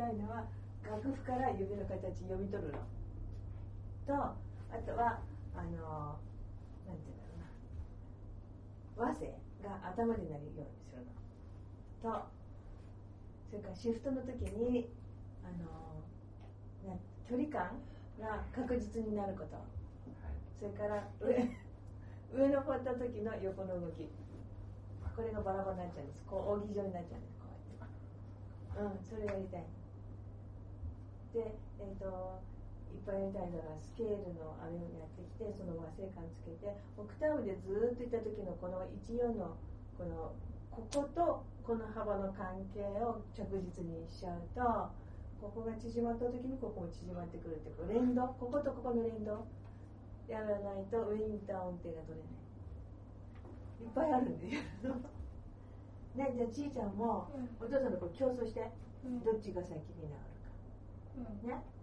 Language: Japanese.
ないのは楽譜から指の形読み取るのと、あとはなんていうんだろうな、和声が頭になるようにするのと、それからシフトの時に距離感が確実になること、それから上のった時の横の動き、これがバラバラになっちゃうんです。こう扇状になっちゃうんです。こうやって、それやりたい。で、いっぱいやりたいのがスケールのあれをやってきて、その和声感つけて、オクターブでずっといった時のこの1、4のこことこの幅の関係を着実にしちゃうと、ここが縮まった時にここも縮まってくるっていう、連動、こことここの連動やらないと上に行った音程が取れない。いっぱいあるんですよね。じゃあちいちゃんもお父さんとこれ競争して、どっちが先になるか、ね。